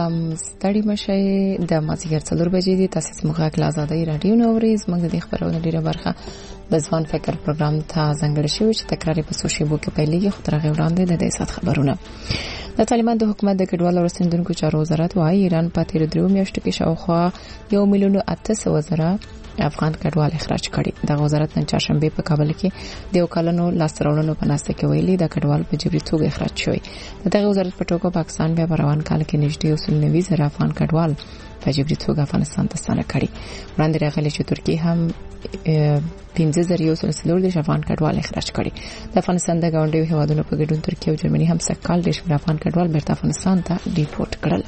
ستړي مشي د مازیګر 4 بجې دي تاسو موږ غږ آزادۍ رادیو نوريز موږ د خبرونو ډیره برخه د ځوان فکر پروګرام ته ځانګړی شوی چې تکراری په سوشل میډیا کې پیلېږي خو تر هغه وړاندې د دې سات خبرونه د طالبان د حکومت د کډوالو ورسېدونکو چارو وزارت وايي ایران په تیر 3 میاشتو کې شاوخوا 1,800,000 افغان کډوال اخراج کړي د وزارت نن چهارشنبه په کابل کې د وکالانو لاسترولونو په ناسته کې ویلي د کډوال په جبري توګه اخراج شوی دغه وزارت په ټوکو پاکستان بیا روان کال کې نږدې 90,000 افغان کډوال په جبري توګه افغانستان ته ستانه کړي وړاندې راغلي چې ترکیه هم 15,000 افغان کډوال اخراج کړي د افغانستان د ګاونډیو هیوادونو په ګډون ترکیه او جرمني هم سکهال د افغان کډوال بیرته افغانستان ته ډیپورټ کړل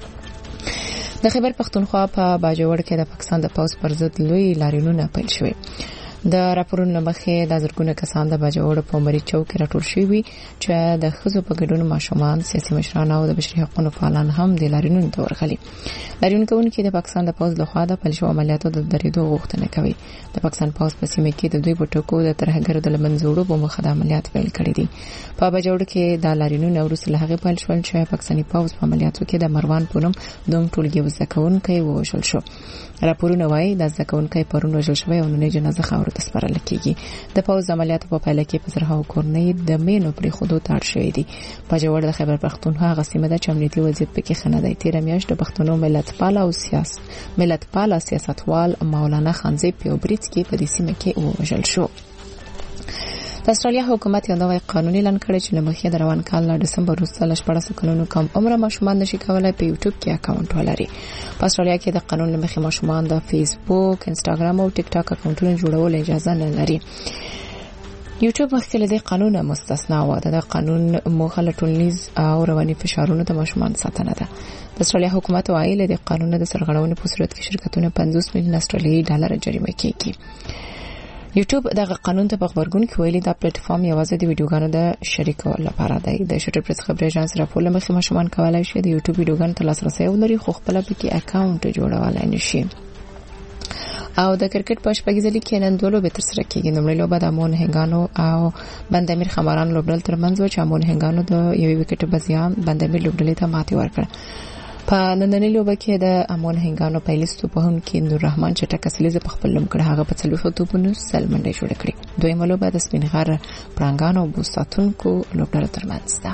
د خیبر پختونخوا په باجوړ کې د پاکستان د پوز پر ضد لوی لاریونونه پیل شوي د راپورونو مخې د زرګونه کسان د باجوړ په مری چوک کې راټول شوي چې د خزو په ګډون ماشومان سیاسي مشران او د بشري حقوقو فعالان هم د لاریونونو ته ورغلي لاریون کوونکي د پاکستان د پوز لخوا د پلشو عملیاتو د درېدو غوښتنه کوي د پاکستان پوز په سیمه کې د دوی بټکو د ترهګرو د لمنځوړو په مخه د عملیات پیل کړي دي په باجوړ کې د لاریونونو وروسته له هغه پیل شول چې پاکستاني پوز په عملیاتو کې د مروان پونم دوم ټولګي وزکونکي ووژل شو راپورونه وايي د ځکونکي پرون وژل شوی او نن جنازه خاور ته سپارل کیږي د پوز عملیاتو په پیل کې په زرهاو کورنۍ د مینو پرې خودو تاړ شوې دي په جوړ د خیبر پختونخوا غسیمه د چمنیتي وضعیت پکې خنادای تیر میاشت د پښتنو ملت پاله سیاستوال مولانا خانزی پیوبریټ کې په دې سیمه کې وژل شو د استرالیا حکومت یو نوی قانون اعلان کړی چې لمخې د روان کال د دسمبر وروسته ل 14 کلونو کم عمر ماشومان نشي کولای په یوټیوب کې اکاونټ ولري په استرالیا کې د قانون لمخې ماشومان د فیسبوک، انستګرام او ټیک ټاک اکاونټونه جوړول اجازه نه لري یوټیوب مخکې له دې قانون مستثنا و د قانون موخه ټولنیز او رواني فشارونو ته ماشومان ساتنه ده د استرالیا حکومت وايي له قانون د سرغړونې په صورت کې شرکتونه 50 میلیون استرالیایي ډالر جریمه کیږي یوټیوب دغه قانون ته په خبرګون کې ویلي دا پلیټ فارم یوازې د ویډیوګانو د شریکولو لپاره دی د شټر پریس خبري اژانس راپور لمخې ماشومان کولای شي د یوټیوب ویډیوګانو ته لاسرسي ولري خو خپل پکې اکاونټ جوړولای نشي او د کرکټ په شپږځلي کې نن دوه لوبې تر سره کېږي نومړی لوبه د امون هنګانو او بندامیر خماران لوبډل ترمنځ و چې امون هنګانو د یوې وکټ بزیان بندامیر لوبډلې ته ماتې ورکړه په نننۍ لوبه کې د امون هنګانو پیلیستو په هم کې نور رحمان چټک اصلي په خپل لوم کړه هغه په 40 توپونو سلمنډه جوړ کړې دویمه لوبه د سپینغر پرانګانو او بوساتونکو لوبډل ترمنځ ده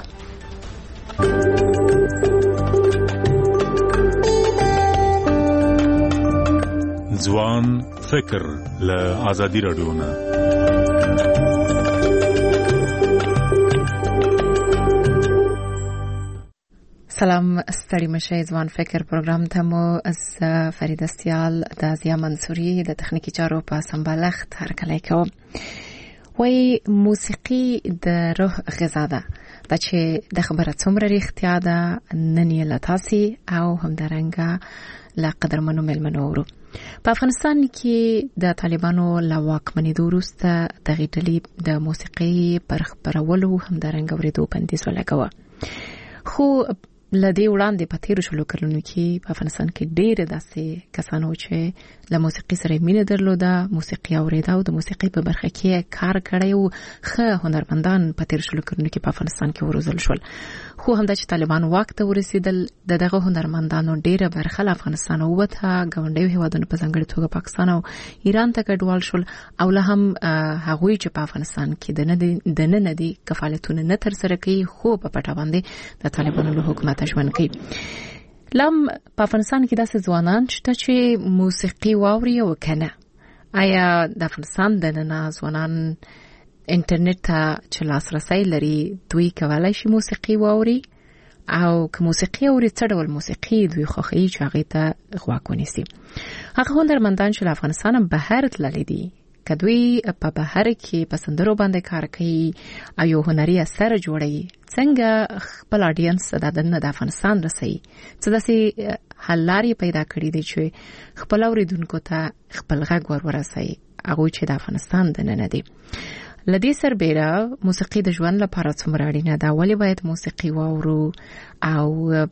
ځوان فکر له آزادي رادیو نه سلام ستړي مشه ځوان فکر پروګرام ته مو از فرید استیال د ازیا منصوري د تخنیکی چارو په سمبالښت هرکلی کوم وای موسیقي د روح غذا ده دا چې د خبره څومره ریښتیا ده نن یې لتاسي او همدارنګه لا قدرمنو ملمنورو په افغانستان کې د طالبانو لا واکمنۍ وروسته د غیټلې د موسیقي پر خبرولو همدارنګه ورېدو بندیز ولګاوه خو لدې وړاندې په تیر شلو کلونو کې په افغانستان کې ډېر داسې کسانو چې له موسیقي سره مینه درلوده موسیقي اوریدا او د موسیقي په برخه کې کار کړی او ښه هنرمندان په تیر شلو کلونو کې په افغانستان کې وروزل شول خو همدا چې طالبان واک ته ورسېدل دغه هنرمندانو ډېره برخه له افغانستان ووته ګاونډیو هیوادونو په ځانګړي توګه پاکستان او ایران ته کډوال شول او له هم هغوی چې په افغانستان کې د نه دي کفالتونه نه تر سره کوي خو په پټه باندې د طالبانو له حکومت ژوند کوي لم په افغانستان کې داسې ځوانان چې موسیقي واوري او کنه آیا د افغانستان د نن ځوانان انټرنیټ ته چې لاسرسي لري دوی کولای شي موسیقي واوري او که موسیقي اوري څه ډول موسیقي دوی خوښي چې هغه ته غوږ ونیسي هغه هنرمندان چې افغانستان بهر تللي دي کدوی په بهر کې پسندرو باندې کار کوي او یو هنري اثر جوړي څنګه خپل اډینس د افغانستان رسي څه داسې حل لارې پیدا کړې دي چې خپل اوریدونکو ته خپل غږ ورسوي هغه چې د افغانستان د نه دي لدې سربېره موسیقي د ژوند لپاره څومره اړینه ده ولې باید موسیقي واورو او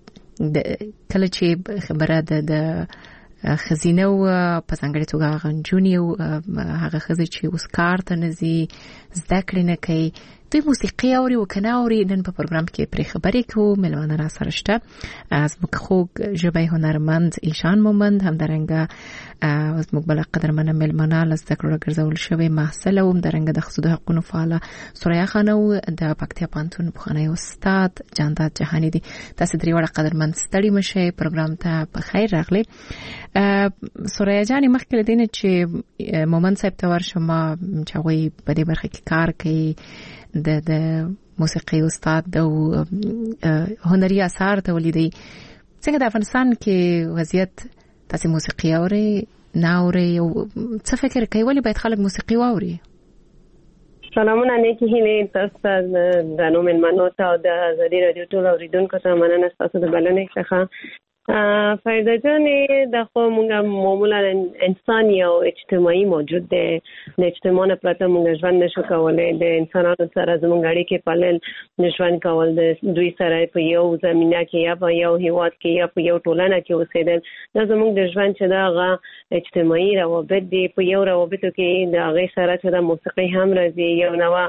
کله چې خبره د خزینه او په څنګه توګه غنجونی او هغه خزې چې اوس کار ته نزي زده کړې نه کوي دوی موسیقي اوري او کنه اوري. نن په پروګرام کې پرې خبرې کوو. ملوانه را سره شته از مخوګ ژبې هنرمند ایشان مومند، همدارنګه از مقبل قدرمنه ملمنه لستکړه ګرځول شوی محصل او همدارنګه د خصوصي حقوقو فعال سوریا خانو د پکتیا پانتون بخانه استاد جانداد جهانی دي. تاسو درې وړه قدرمند ستړي مشه پروګرام ته په خیر راغلي. سوریا جانی مخکې لدینه چې مومند صاحب ته ورشم چې وایي په دې برخه کې کار کوي د موسیقي استاد او هنري اثار تولیدي. څنګه د افغانستان کې وضعیت تاسو موسیقي اوري ناوري او څه فکر کوي ولی باید خلک موسیقي واوري؟ سلامونه نیکی هیله تاسو د نومن منو ته د ازادي رادیو ټول اوریدونکو ته مننه تاسو د بلنې څخه. فایده جان د خو موږ معمولا انسان یو اجتماعي موجود دی. د اجتماع نه پرته موږ ژوند نشو کولای. د انسانانو سره زموږ اړیکې پالل ژوند کول د دوی سره په یو زمينه کې یا په یو هیواد کې یا په یو ټولنه کې اوسېدل دا زموږ د ژوند چې دا اجتماعي روابط دي. په یو روابطو کې د هغه سره چې د موسیقي هم راځي یو نوع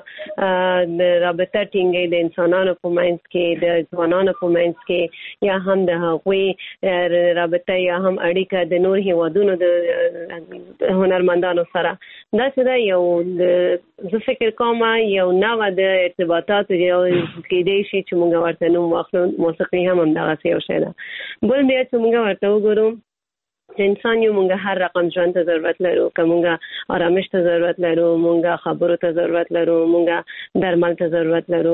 د رابطه ټینګي د انسانانو په منځ کې د ځوانانو په منځ کې یا هم د هغوی رابطه یا هم اړیکه د نور هیوادونو د هنرمندانو سره. دا چې دا یو زه فکر کوم یو نوع د ارتباطات یو کېدای شي چې موږ ورته نوم واخلو. موسیقي هم همدغه یو شی ده. بل بیا چې موږ ورته وګورو انسان یو موږ هر رقم ژوند ته ضرورت لرو. که موږ آرامش ته ضرورت لرو، موږ خبرو ته ضرورت لرو، موږ درمل ته ضرورت لرو،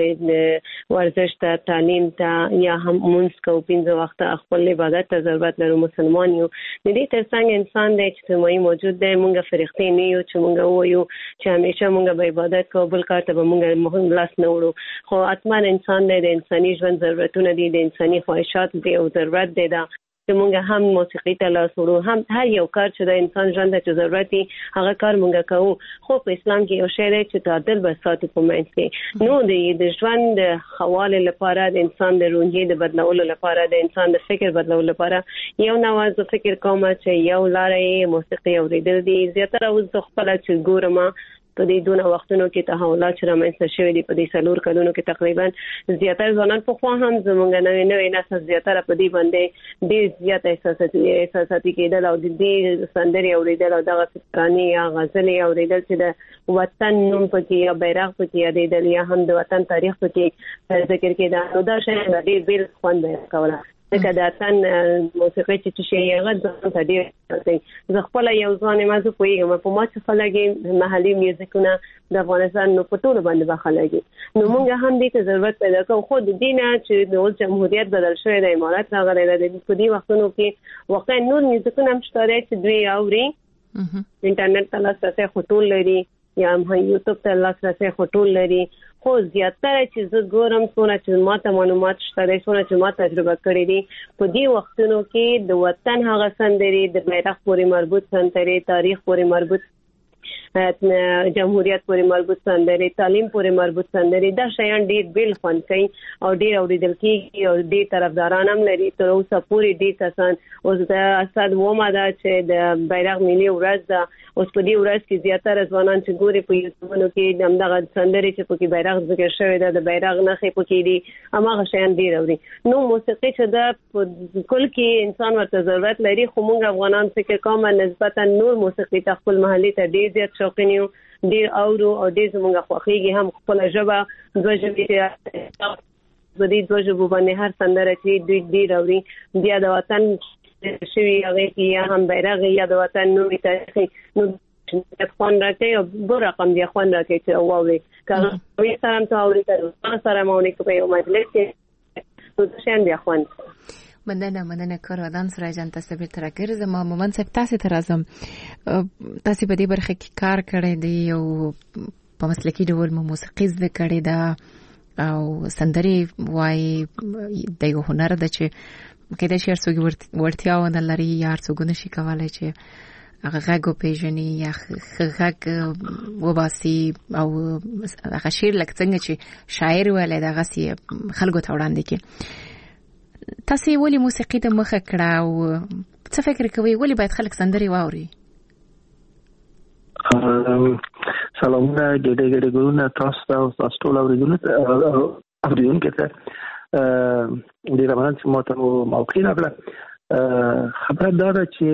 موږ ورزش ته، تعلیم ته یا هم مونږ کو 15 وخت خپل عبادت ته ضرورت لرو. مسلمان یو. د دې ترڅنګ انسان د اجتماعي موجود دی. موږ فرښتې نه یو چې موږ وایو چې همیشه موږ به عبادت کوو بل کار ته به موږ لاس نه وړو. خو اتمن انسان د انساني ژوند ضرورتونه دي، د انساني خواهشات دي او ضرورت دی دا چې موږ هم موسیقي ته لاس وړو. هم هر یو کار چې د انسان ژوند ته ضرورت دی هغه کار موږ کوو. خو په اسلام کې یو شی دی چې تعادل به ساتي په منځ کې. نو د ژوند د حواله لپاره د انسان د روحیې د بدلولو لپاره د انسان د فکر بدلولو لپاره یو نواز فکر کوم چې یو لارې موسیقي اوریدل دي. زیاتره اوس خپل چې ګورم په دې دونه وختونو کې تحولات چې رامنځته شوي دي په دې څلور کلونو کې تقریبا زیاتره ځوانان په خوا هم زمونږ نوې نسل زیاتره په دې باندې ډېر زیات احساساتي کېدل او د دې سندرې اوریدل او دغه ترانې یا غزلې اوریدل چې د وطن نوم پکې یا بیرغ پکې یادېدل یا هم د وطن تاریخ پکې ذکر کېده. نو دا شی ډېر بیل خوند کوله. ځکه د اتن موسیقي چې شي هغه ځان ته ډېر زه خپل یو ځوان ما زه پوهیږم په ما چې خلک محلي میوزیکونه د افغانستان نو په ټول باندې بخلګي. نو موږ هم دې ته ضرورت پیدا کوو. خو د دینه چې د اوس جمهوریت بدل شوی د امارات راغلی د دې وختونو کې واقعا نور میوزیکونه هم شته چې دوی اوري. انټرنیټ ته لاسرسی خطول لري یا هم یوټیوب ته لاسرسی خطول لري. خو زیاتره چې زه ګورم څونه چې ماته معلومات شته دي، څونه چې ما تجربه کړې دي په دې وختونو کې د وطن هغه سندرې د بیرغ پورې مربوط سندرې، تاریخ پورې مربوط جمهوریت پورې مربوط سندرې، تعلیم پورې مربوط سندرې، دا شیان ډېر بیل خوند کوي او ډېر اوریدل کېږي او ډېر طرفداران هم لري. تر اوسه پورې ډېر کسان اوس د اسد ومه ده چې د بیرغ ملي ورځ ده. اوس په دې ورځ کې زیاتره ځوانان چې ګوري په یوټیوبونو کې همدغه سندرې چې پکې بیرغ ذکر شوی ده د بیرغ نښې پکې دي هماغه شیان ډېر اوري. نو موسیقي چې ده په کل کې انسان ورته ضرورت لري. خو موږ افغانان فکر کوم نسبتا نور موسیقي ته خپل محلي ته ډېر زیات شوقین یو، ډېر اورو او ډېر زموږ خوښېږي. هم خپله ژبه دوه ژبې په دې دوه ژبو باندې هر سندره چې دوی ډېر اوري. بیا د وطن شوي هغې کې یا هم بیرغ یا د وطن نومي تاریخي نو خوند راکوي او بل رقم بیا خوند راکوي چې واوري. که هغوی سره هم ته اوري که ځان سره هم اوري که په یو مجلس کې نو شیان بیا خوند. مننه کارودان سورای جان تاسو به تر ګرځم. مومند صاحب تاسو ته راځم. تاسو په دې برخه کې کار کړی دی او په مسلکي ډول مو موسیقي زده کړې ده او سندرې وایي د یو هنر ده چې کله چې څوک ورتیاونه لري یا څوک نشي کولای چې هغه غږ وپېژني یا غږ وباسي او هغه شعر لکه څنګه چې شاعر ویلی دغه سي خلکو ته وړاندې کړي. تاسو ولې موسیقي ته مخه کړه او څه فکر کوئ ولې باید خلک سندرې واوري؟ سلامونه ګډه ګورونه تاسو ته ټول اوریدونکو ته د رمضان چې ماته موقع راغله خبره دا ده چې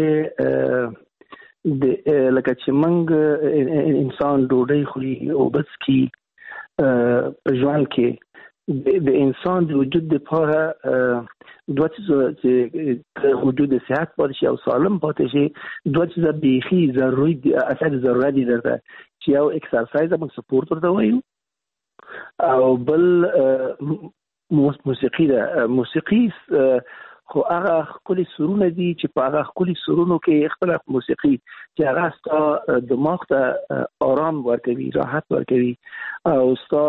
لکه چې موږ انسان ډوډۍ خوري او بس کی په ژوند کې د انسان د وجود لپاره دوه څه چې وجود صحت پاتې او سالم پاتې شي دوه څه بیخي ضروري دي اساس ضروري دي درته چې یو ایکسرسایز موږ سپورت ورته وایو او بل موسیقي ده موسیقي خو هغه کلی سرونه دي چې په هغه کلی سرونو کې خپل موسیقي چې هغه ستا دماغ ته آرام ورکوي راحت ورکوي او ستا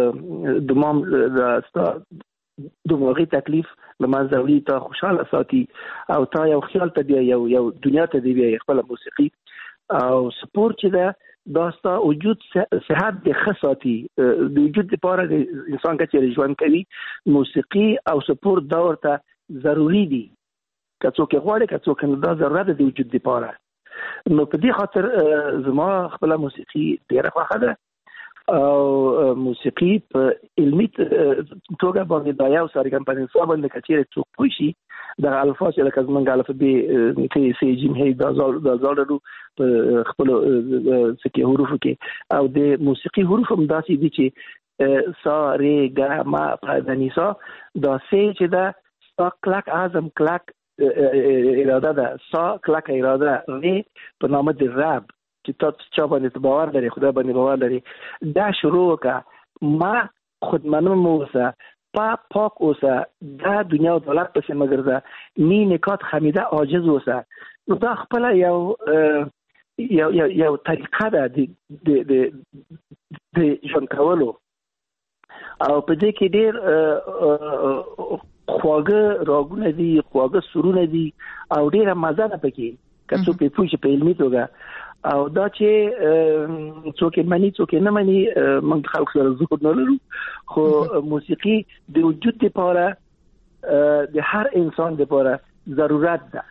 دماغي تکلیف لمنځه وړي تا خوشاله ساتي او تا یو خیال ته دی یو دنیا ته دی خپل موسیقي او سپورت چې ده دا ستا وجود صحت د خصاتي د وجود لپاره د انسان چې ژوند کوي موسیقي او سپورت دا ورته ضروری دي که څوک غواړي که څوک نه دا ضرورت دی وجود لپاره نو په دې خاطر زما خپل موسیقي ډیره خوښه ده او موسیقي په علمي توګه باندې دا یو سارګم په انسان باندې کچېره څوک پوي شي د الفاظ لکه زمونږ الفبې ته سي جیم هي دا زالو په خپل سکه حروف کې او د موسیقي حروف هم داسې دي چې سا ری ګا ما په دنيسا دا سي چې دا سا کلک اعظم کلک اراده ده سا کلک اراده ری په نامه د رب چې تاسو چا باندې باور لري خدای باندې باور لري دا شروع کا ما خودمنم اوسه پاک اوسه دا دنیا او دولت پسې مگر دا نی نکات خمیده عاجز اوسه نو دا خپل یو طریقه ده د ژوند کولو او په دې کې ډېر خواږه راګونه دي خواږه سرونه دي او ډېره مزه ده پکې که څوک په پوښي په علمي توګه او دا چې څوک مني څوک نه مني موږ خلک سره زغور نه لرو خو موسیقي د وجود لپاره د هر انسان لپاره ضرورت ده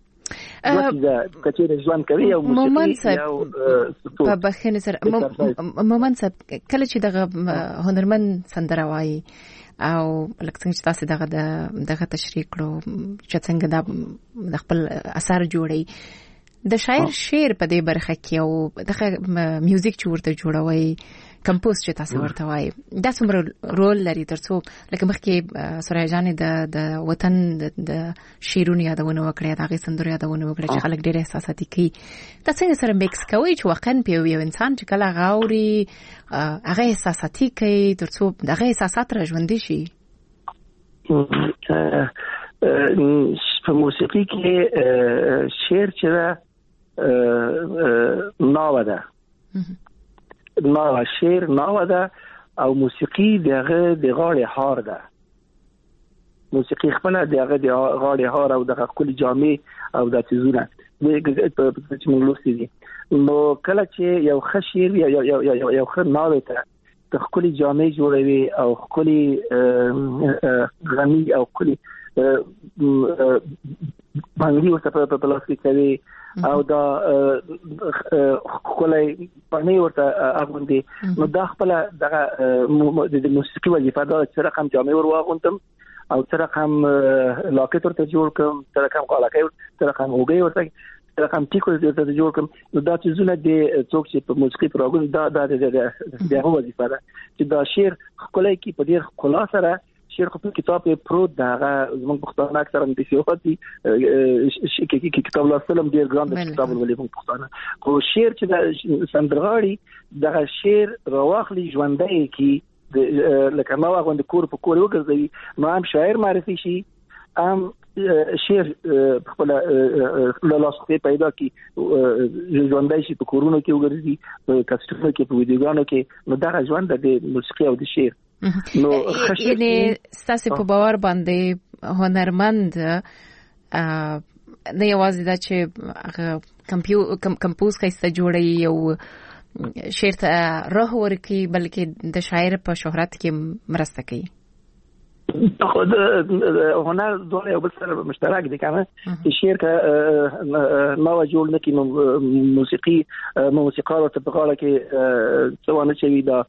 کچې ژوند کوي او موسیقي یو په بخښنه سره مومن صاحب کله چې دغه هنرمند سندره وایي او لکه څنګه چې تاسو دغه تشریح کړو چې څنګه د خپل اثر جوړي د شاعر شعر په دې برخه کې او دغه میوزیک چې ورته جوړوي کمپوز چې تاسو ورته وایي دا څومره رول لري ترڅو لکه مخکې سوریا جان د وطن د شعرونو یادونه وکړه د هغه سندرو یادونه وکړه چې خلک ډېر احساساتي کوي تاسو څنګه سره میکس کوي چې واقعا په یو انسان چې کله غاوري هغه احساساتي کوي ترڅو دغه احساسات را ژوندۍ شي په موسیقي کې شعر چې ناوه ده شعر ناوه ده او موسیقي دغه د غاړې هار ده موسیقي خپل دغه د غاړې هار او دغه کلی جامع او د تیزونه چې موږ لوستي دي نو کله چې یو ښه شعر یو ښه ناوه ته د کلی جامع جوړوي او کلی غني او کلی باندې ورته په پلاس کې کوي او دا کولای پنه ورته اغوندي نو دا خپل دغه د موسیقي وظیفه دا چې رقم جامع ور واغوندم او چې رقم لاکټ ورته جوړ کوم چې رقم قالاکې چې رقم وګي ورته چې رقم ټیکو ورته جوړ کوم نو دا چې زونه د څوک چې په موسیقي پروګرام دا د وظیفه ده چې دا شعر کولای کی په ډیر خلاص سره شعر خو په کتاب پروت دا زموږ پښتانه اکثر هم د سیاحتي کتاب لوستلم ډیر ګران د کتاب ولې په پښتانه خو شعر چې د سندرغاړي دغه شعر راوخلي ژوندۍ کی لکه ما غوند کور په کور وګرځي نو هم شاعر معرفي شي هم شعر خپل لاسته پیدا کی ژوندۍ شي په کورونو کې وګرځي په کاستونو کې په ویډیوګانو کې نو دا ژوند د موسیقي او د شعر نو یعنی ستاسو په باور باندې هنرمند نه یوازې دا چې کمپوز کیسه جوړي او شعر ته روح ورکړي بلکې د شاعر په شهرت کې مرسته کوي خود هنر دوه یو بل سره مشترک دي کنه چې شعر که نو جوړ نه کی موسیقار ته په غاړه کې څوانه چوي دا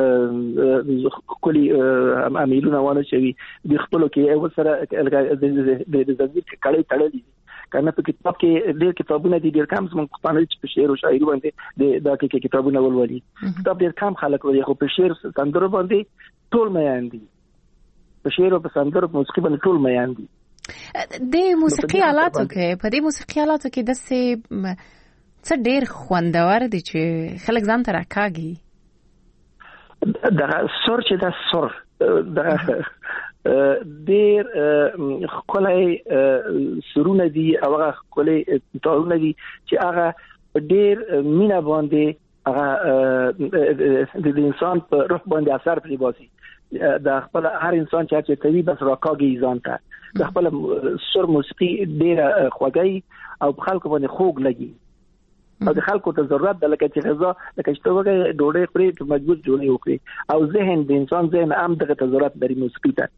کلی امیلونه وانه چوي د خپل کې یو سره د زنجیر کړي تړلې کنه په کتاب کې ډېر کتابونه دي ډېر کم زموږ په پانل چې په شعر او شاعري باندې دا کې کتابونه ولولي کتاب ډېر کم خلک ولي خو په شعر سندرو باندې ټول میان دي په شعر او په سندرو په موسیقي باندې ټول میان دي د موسیقي آلاتو کې په دې موسیقي آلاتو کې د څه ډېر خوندور دي چې خلک ځان ته راکاږي دا سور چې دا سور دا ډېر خلای سرونه دي او هغه خلای تارونه دي چې هغه ډېر مینا باندې هغه د انسان په روح باندې اثر پرې باسي د خپل هر انسان چې کوي بس راکاږي ځان ته د خپل سر موسیقي ډېر خوږی او خلکو باندې خوږ لګي او د خلکو ته ضرورت د لکه چې غذا لکه چې توګه ډوډۍ خوري ته مجبور جوړي وکړي او ذهن د انسان ذهن هم دغه ته ضرورت لري موسیقي ته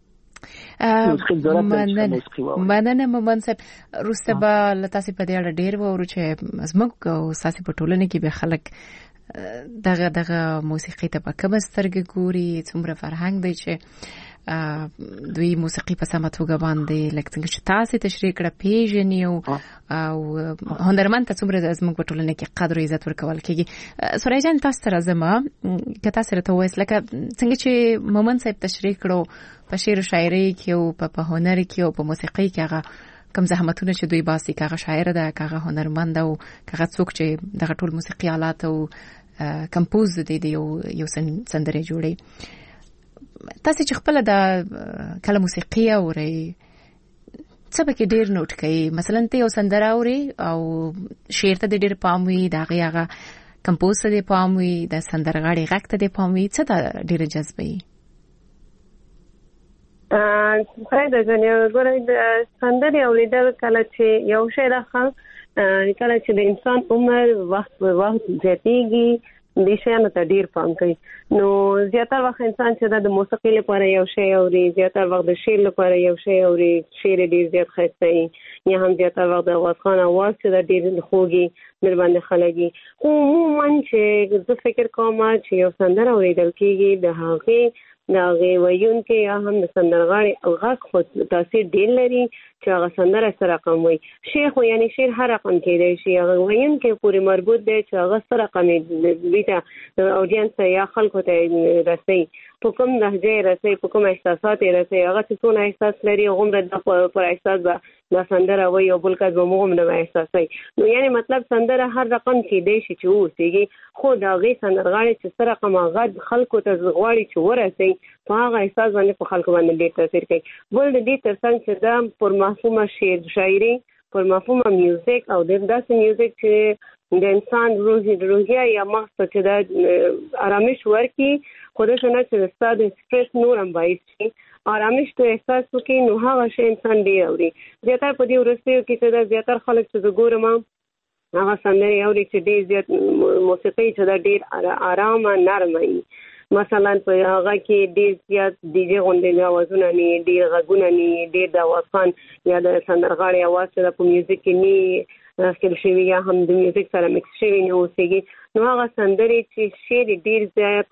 مننه منصب روسته لتاسې په دې اړه ډېر وورو چې زموږ او ساسي په ټولنه کې به خلک دغه موسیقي ته په کوم سترګې ګوري څومره فرهنګ دی چې دوی موسیقي په سمه توګه باندې لکه څنګه چې تاسو تشریح کړه پیژني او هنرمند ته څومره زموږ په ټولنه کې قدر او عزت ورکول کېږي سورای جان تاسو سره زما که تاسو راته وایي لکه څنګه چې مومن صاحب تشریح کړو په شعر او شاعري کې او په هنر کې او په موسیقي کې هغه کم زحمتونه چې دوی باسي کاغه شاعر ده کاغه هنرمند او کاغه څوک چې دغه ټول موسیقي آلات او کمپوز دي یو سندره جوړي تاسو چې خپل د کله موسیقي اوري څه به کې ډیر نوٹ کوي مثلا ته یو سندره اوري او شعر ته ډیر پام وي دا هغه کمپوز ته پام وي د سندرغاړي غږ ته پام وي څه ته ډیر جذبي خیر د جنې ګورې د سندري اوریدل کله چې یو شی راخل کله چې د انسان عمر وخت زیاتېږي د شیانو ته ډیر پام کوي نو زیاتره وخت انسان چې د موسیقي لپاره یو شی اوري زیاتره وخت د شعر لپاره یو شی اوري شعر ډیر زیات ښایسته یا هم زیاتره وخت د غوښخان اواز چې د ډیر خوږي مهرباني خلګي عموما چې زه فکر کوم چې یو سندره اوریدل کېږي د هغه ویون کې یا هم د سندرغاړي غږ خو تاثیر ډیر لري چې هغه سندره سره رقم وي شیخ یعنی شعر هر رقم کې دی شي هغه ویون کې پوری مربوط دی چې هغه سره رقم دی ته اودینس یا خلکو ته رسي په کوم لهجه رسي په کوم احساسات رسي هغه څونه احساس لري غومره د پر احساس به د سندره وي او بل کله موږ د احساسي نو یعنی مطلب سندره هر رقم کې دی شي چې اوسېږي خو دا غي سندرغاړي چې سره رقم غږ خلکو ته غواړي چې ورسي په هغه احساس باندې په خلکو باندې ډېر تاثیر کوي بل د دې ترڅنګ چې دا پر مفهومه شعر شاعري پر مفهومه میوزیک او د داسې میوزیک چې د انسان روحیه یا مغز ته د آرامش ورکي خودش نه چې ستاسو سټرس نور هم باعث شي آرامش ته احساس وکړي نو هغه شی انسان ډیر اوري زیاتره په دې ورستیو کې چې زیاتره خلک چې ګورم هغه سندري اوري چې ډیر زیات موسیقي چې ډیر آرامه نرمه مثلا په هغه کې ډیر زیات دیجه غونډې اوازونه نه ډیر غږونه نه ډیر د واسان یا د سندرغاړي اواز چې په میوزیک کې نه خپل شوی یا هم د میوزیک سره مکس شوی نه اوسېږي نو هغه سندري چې شعر ډیر زیات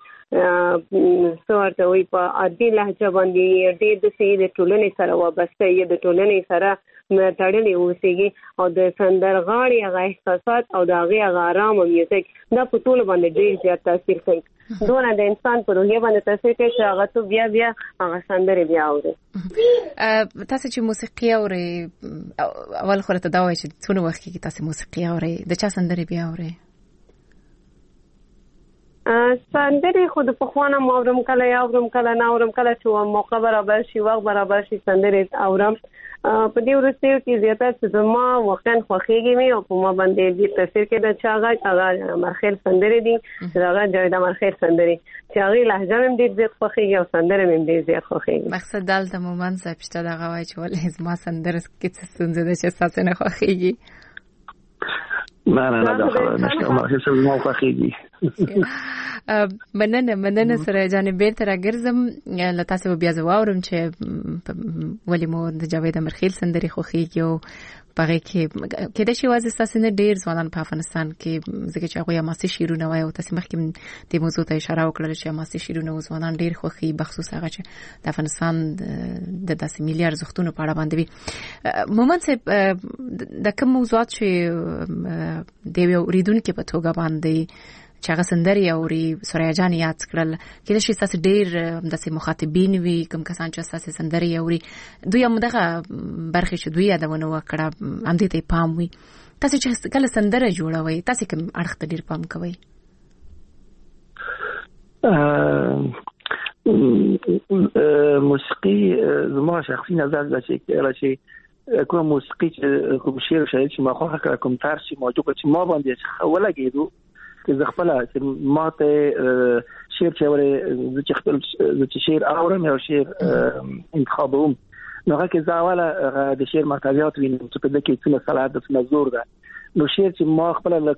څورته وي په عادي لهجه باندې ډیر د سید ټولنې سره وابسته یا د ټولنې سره تړلې اوسېږي او د سندرغاړي هغه احساسات او د هغه آرام میوزیک دا په ټول باندې ډیر زیات تاثیر کوي دونه د انسان په روحیه باندې تاثیر کوي چې هغه تو بیا هغه سندري بیا اوري تاسو چې موسیقي اوري اول خو ته دا وایي چې څونه وخت کې تاسو موسیقي اوري د چا سندري بیا اوري سندري خود په خوانه مورم کله یاورم کله ناورم کله چې موقع برابر شي وخت برابر شي سندري اورم په دې ورستیو کې زیاتره زما وختن خوخيږي مې او په ما باندې دې تاثیر کې د چاغه مرخیل سندري دي هغه جوړه مرخیل سندري چې هغه لهجه هم دې زیات خوخيږي او سندره هم دې زیات خوخيږي مقصد دلته مومن صاحب شته دغه وای چې ولې زما سندره کې څه ستونزه ده چې تاسو نه خوخيږي نه نشته ما هیڅ نه خوخیږي. مننه سره جانب بیرته راګرځم لته سه بیا زواورم چې ولی مو د جاوید امرخیل سندري خوخیږي او پاره کې د شي وازه تاسو نه ډیر ځوانان په افغانستان کې زګه چې هغه ماسي شیرونه وای او تاسو مخکې د موضوع ته اشاره وکړل چې ماسي شیرونه ځوانان ډیر خوخي بخصوص هغه چې د افغانستان د 10 میلیارډ زختونو په اړه باندې وي. مومن صاحب د کوم موضوعات چې د یو ریدونکو په توګه باندې چې هغه سندري اوري سوریا جان یاد کړل کله چې تاسو ډیر د مخاطبین وي کوم کسان چې تاسو سندري اوري دوی هم دغه برخه چې دوی یادونه وکړه هم دې ته پام وي. تاسو چې کله سندره جوړوي تاسو کوم اړخ ته ډیر پام کوئ؟ موسیقي زما شخصي نظر دا چې کوم موسیقي چې کوم شعر شاید چې ما خوښه کړ کوم تار چې موضوع چې ما باندې ولګېدو چې خپل چې ماته شعر چې وره چې شعر اورم او شعر انتخابوم نو هغه ځاواله د شعر مرکزیات وینم چې په دې کې څه مسله د زور ده نو شعر چې ما خپل لک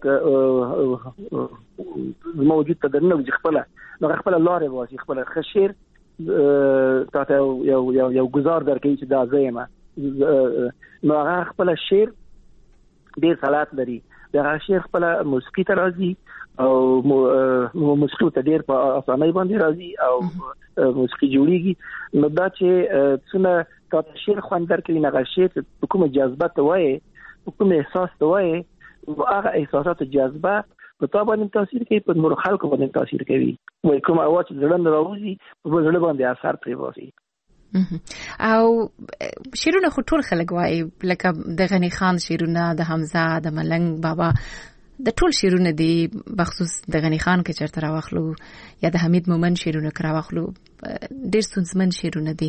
موجود ته درنه چې خپل نو خپل لارې واسي خپل شعر تاسو یو گزار درکې چې دا زېما نو هغه خپل شعر ډیر صلات لري دا شعر خپل موسیقي ته راځي او موسیقي ته ډیر په اسانۍ باندې راځي او موسیقي جوړیږي نو دا چې څنګه تاسو شعر خواندر کې نه غشي په کومه جذبه ته وایي په کومه احساس ته وایي هغه احساسات جذبه په تاسو باندې تاثیر کوي په نور خلکو باندې تاثیر کوي وای کوم اواز ځړن راوځي په ځړ باندې اثر کوي. او شیرونه خو ټول خلک وایي لکه د غنی خان شیرونه د حمزه د ملنګ بابا د ټول شیرونه دي بخصوص د غنی خان کې چرته راوخلو یا د حمید مومن شیرونه راوخلو ډیر ستونزمن شیرونه دي.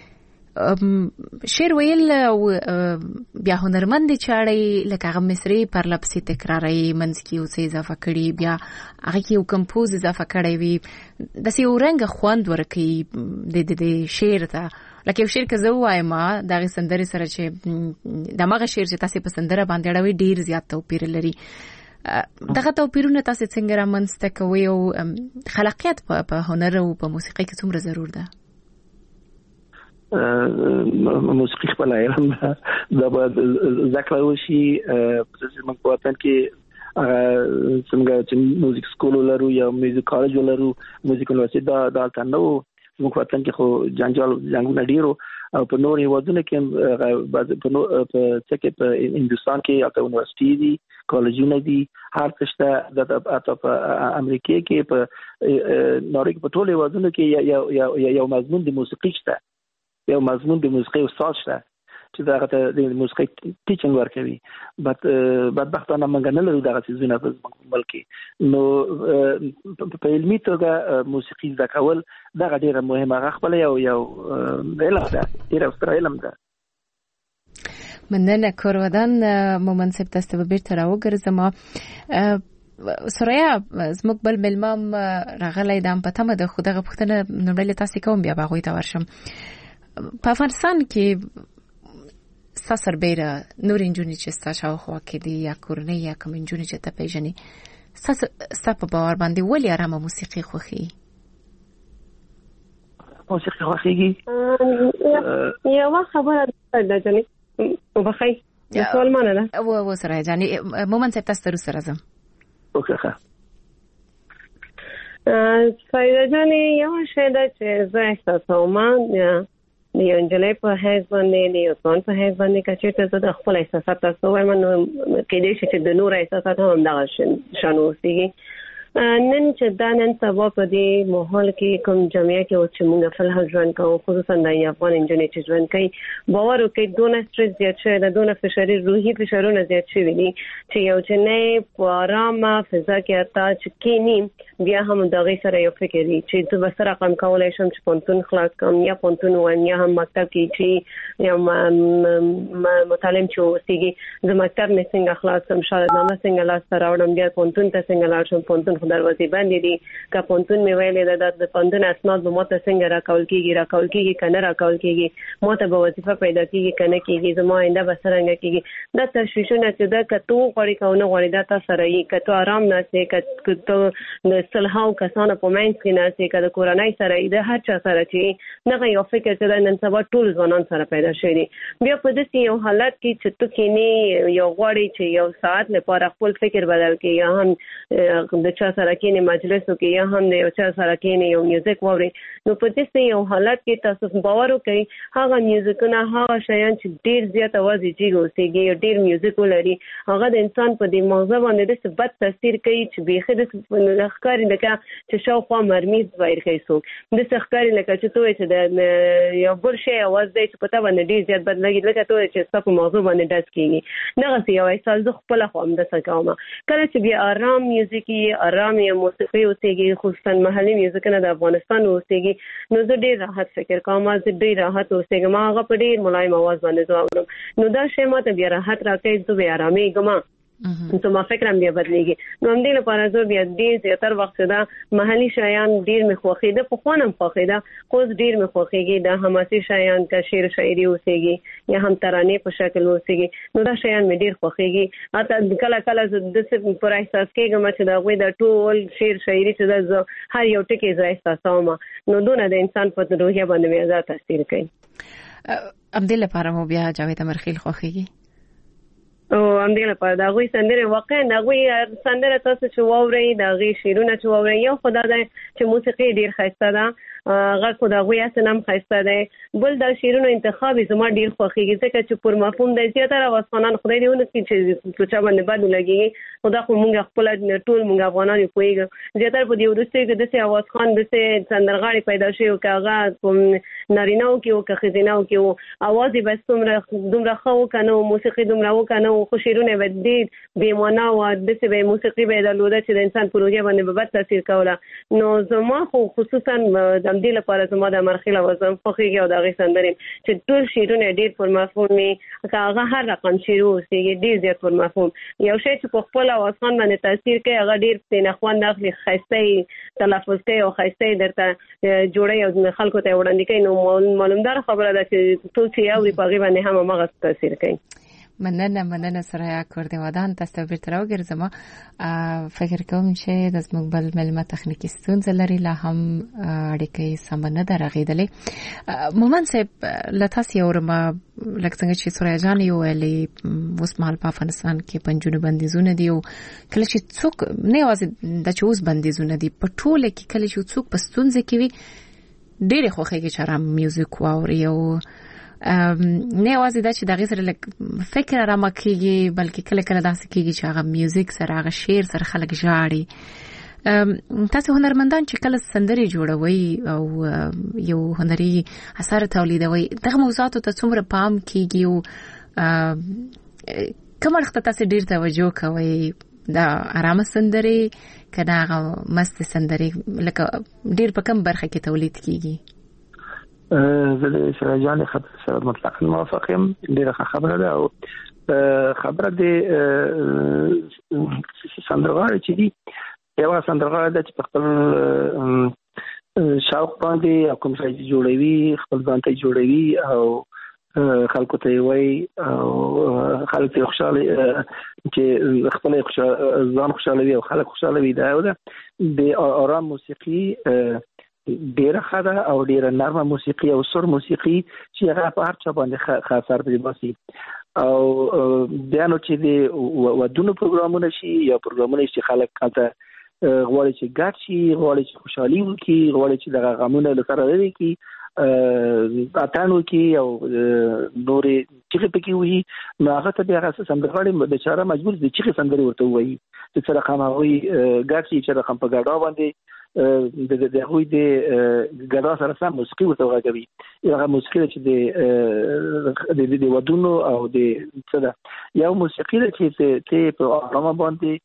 شعر ویل بیا هنرمند چاړي لکه هغه مصری پر لپسي تکراري منځ کې اوسې اضافه کړي بیا هغه کې یو کمپوز اضافه کړي وي د سې اورنګ خوند ورکي د شعر ته لکه یو شعر کې زه وایم دا غي سندري سره چې دغه شعر چې تاسو په سندره باندې اړوي ډیر زیات توپیر لري. دغه توپیرونه تاسو څنګه رامنځته کوي او خلاقیت په هنر او په موسیقي کې څومره ضرور ده؟ موسیقي خپل علم دا به ذکر وشي چې موږ په وطن کې څنګه چې میوزیک سکول لرو یا میوزیک کالج لرو میوزیک یونیورسيټي دا تنو موږ په وطن کې خو جنګونه ډیرو او په نورو هیوادونو کې په هندوستان کې اته یونیورسيټي دي کالجونه دي هر څه شته د په امریکا کې په نورو کې په ټولو هیوادونو کې یو مضمون د موسیقي شته یو مضمون د موسیقي استاد شته چې دا د موسیقي ټیچینګ ورکوي بدبختانه موږ نه لرو دغه څیزونه په ملک نو په علمي توګه موسیقي زده کول دا ډیره مهمه خپل یو علم ده ډیره ستر علم ده. مننه کورودان مومن صاحب تاسو به بیرته راوګرځم. سوریا زموږ بل ملمام راغلی دام په تمه د خدغه پښتنه نومړل تاسو کوم بیا باغوي ته ورشم. په افغانستان کې ساسر بیره نور انجونی چې تاسو خو کې دي یا کورنۍ یا کوم انجونی چې ته پیژنې تاسو په باور باندې ولې آرامه موسیقي خوخي؟ موسیقي خوخيږي یو خبره ده جنې وبخي سوال مانه ده و سره جاني مومن صاحب تاسو سره زم اوکې فایده جانې یو شی ده چې زه احساسوم د یو نجلۍ په حیث باندې د یو ځوان په حیث باندې که چېرته زه د خپل احساسات تاسو وایم نو کېدای شي چې د نور احساسات هم همدغه شان اوسېږي. نن چې دا نن سبا په دې ماحول کې کوم جامعه کې اوس چې موږ فلحال ژوند کوو خصوصا د افغان نجونې چې ژوند کوي باور وکړئ دونه سټرس زیات شوی ده دونه فشاري روحي فشارونه زیات شوي دي چې یو جنۍ په ارامه فضا کې حتی چې کینی بیا هم دغه سره یو فکر دی چې زه به سره رقم کولای شم چې پونتون خلاص کوم یا پونتون وایم یا هم مکتب کې چې یا متعلم چې اوسېږي د مکتب نه څنګه خلاص کوم شاید نامه څنګه لاس راوړم بیا پونتون ته څنګه لاړ شم پونتون دروازې بندې دي که پونتون مې ویلې د پوندون اسناد به ماته څنګه راکول کیږي کنه راکول کیږي ماته به وظیفه پیدا کیږي کنه کیږي زما آینده به څنګه کیږي دا تشویشونه چې دا کته غوړي کونه غوړي دا تاسو راي کته آرام ناسې کته د صلحاو کسانو په منځ کې ناسې کده کورنۍ سره د هر چا سره چې نه یو فکر چې نن سبا ټول ځوانان سره پیدا شوی بیا په دې یو حالت کې چې تو کې یو غوړي چې یو ساعت لپاره خپل فکر بدل کې یا هم د چا سره کې مجلس کې یا هم د یو چا سره کې یو میوزیک ووري نو په دې یو حالت کې تاسو باور وکړئ هغه میوزیکونه هغه شیان چې ډیر زیات आवाज یې اوسېږي ډیر میوزیک ولري هغه د انسان په دې مغزه باندې د ثبت تاثیر کوي چې بيخي د لخکاري لکه چې شاوخوا مرمي ظاهر کوي څوک د ښکاری لکه چې توې چې د یو بل شی आवाज دی چې پتا باندې ډیر زیات بدلږي لکه توې چې ستاسو موضوع باندې داس کیږي نه یو احساس د خپل خو هم د سکاومه کله چې بیا آرام میوزیکي آرام موسیقي اوسېږي خصوصا محلي میوزیکونه د افغانستان اوسېږي نو زه ډیر راحت فکر کوم چې ډیر راحت اوسېږم هغه په ډیر ملایم आवाज باندې ځوام نو دا شی ماته بیا راحت راکړي زه بیا آرامي ګم ته ما فکر هم بیا بدلېږي نو هم دې لپاره زه بیا ډیر زیاتر وخت دا محلي شایان ډیر مې خوښېده په خوانم خوښېده خو ډیر مې خوښېږي دا حماسي شایان که شعر شاعري اوسېږي یا هم ترانې په شکل اوسېږي نو دا شایان مې ډیر خوښېږي حتی کله کله زه د پر احساس کېږم چې دا غوي د ټول شعر شاعري چې د هر یو ټکی زه احساسوم نو دونه د انسان په روحیه باندې بیا زیات تاثیر کوي ام دې لپاره مو بیا جاوید امرخیل خوښېږي او ام دې لپاره دا غوي سندره واقعا دا غوي سندره تاسو چې ووري دا غي شیرونه چې ووري یو خدای دا چې موسیقي ډیر ښایسته ده غږ خو دا غوي اسنام ښایسته ده بل دا شیرونه انتخاب زما ډیر خوښیږي ځکه چې پر مفهوم د زیاتره واسخانان خدای دې ونه چې څه باندې بد لګي خدا خو مونږ خپل ټول مونږ افغانان یو کویږي زیاتره په دې ورسته کې د سي आवाज خان د سي سندرغاړي پیدا شي او کاغه ناریناو کې او که خزیناو کې आवाज یې بس دومره خو کنه موسیقي دومره وکنه خو شیرونه ودید بیمانه او د څه به موسیقي به د لوده چې د انسان پروژه باندې به بد تاثیر کوله نو زما خو خصوصا د دې لپاره زما د مرخیله وزم خوږي او د غي سندرې چې ټول شیرونه ډیر پر مفهومي هغه هر رقم شیرو اوسېږي ډیر زیات پر مفهوم یو شی چې په خپل आवाज خان باندې تاثیر کوي هغه ډیر په نخوان داخلي خسته تلفظ کوي او خسته درته جوړي او خلکو ته وړاندې کوي نو معلومدار خبره ده چې ټول چې یو په باندې هم هغه تاثیر کوي مننه سره کوردی ودان تاسو به تر وګرځم فکر کوم چې د زموږ بل ملمه تخنیکی ستونزې لري لا هم اړیکې سم نه درغېدلې مومن صاحب لتاسي اورما لکه څنګه چې سوریا جان یو ویلي اوس مهال په افغانستان کې پنځونه بندیزونه دي او کله چې څوک نه یوازې د چوز بندیزونه دي په ټوله کې کله چې څوک په ستونزې کې وي ډېر خوښيږي چې آرام میوزیک واوري او نه یوازې دا چې د غیر فکر را مکیږي بلکې کله کله داسې کېږي چې هغه میوزیک سره هغه شعر سره خلک ژاړي تاسو هنرمندان چې کله سندرې جوړوي او یو هنري اثر تولیدوي دغه موضوعاتو ته څومره پام کیږي او کوم وخت تاسو ډیر توجه کوئ دا آرام سندرې کله هغه مست سندرې لکه ډیر په کوم برخه کې تولید کیږي زه د شراجان خبر سره مطلقاً موافق یم ډیره خبره ده او خبره د سندرغاړي چې دی یو سندرغاړي د خپل شوق باندې کوم ځای جوړوي خپل ځان ته جوړوي او خلکو ته وایي او خلک ته خوشاله چې خپل ځان خوشاله وي او خلک خوشاله وي دا د آرام موسیقي ډیره خاله او ډیره نرمه موسیقي او سر موسیقي چې هغه په هر چا باندې خاصر دی باسي او بیا نو چې د ودونو پروګرامونه شي یا پروګرامونه چې خلک کاته غواړي چې ګډ شي غواړي چې خوشحالي وکړي غواړي چې دغه غمونه لکه لري کی اتانو کې او نورې چې په کې وي نو هغه ته بیا اساس سندرغاړي د چاره مجبور دي چې سندري ورته وایي چې سره قاموي ګډ شي چې رقم په ګډا باندې د هغوی د ګډا سره سم موسیقي ورته غږوي هغه موسیقي چې د ودونو او د څه ده یو موسیقي چې ته په آرام باندې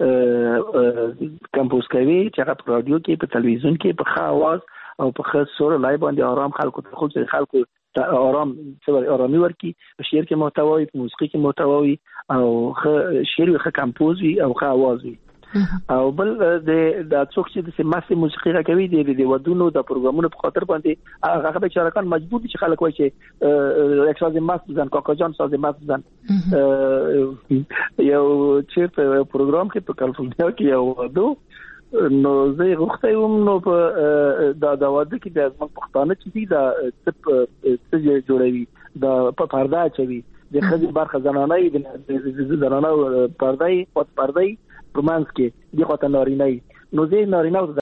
کمپوز کوي چې هغه په رادیو کې په تلویزیون کې په ښه आवाज او په ښه سور لای باندې آرام خلکو ته خلکو آرام آرامي ورکی په شعر کې محتوا وي په موسیقي کې محتوا وي او ښه شعر ښه کمپوز وي او ښه आवाज وي او بل د څوک چې د سیماسي موسیقي کوي د ودونو د پروګرامونو په خاطر باندې هغه به شرکان مجبور دي چې خلک وایي چې اکساز ماس ځان کاکا جان ساز ماس ځان یو چیرته پروګرام کې په کالیفورنیا کې یو ودو نو زه غوښته یم نو په دا واده کې د پښتانه چې دي دا څه جوړوي دا په پرده چوي د خځې برخه زنانه د زنانه پردای پرمانس کې دی خاطر نارینه نو زه نارینه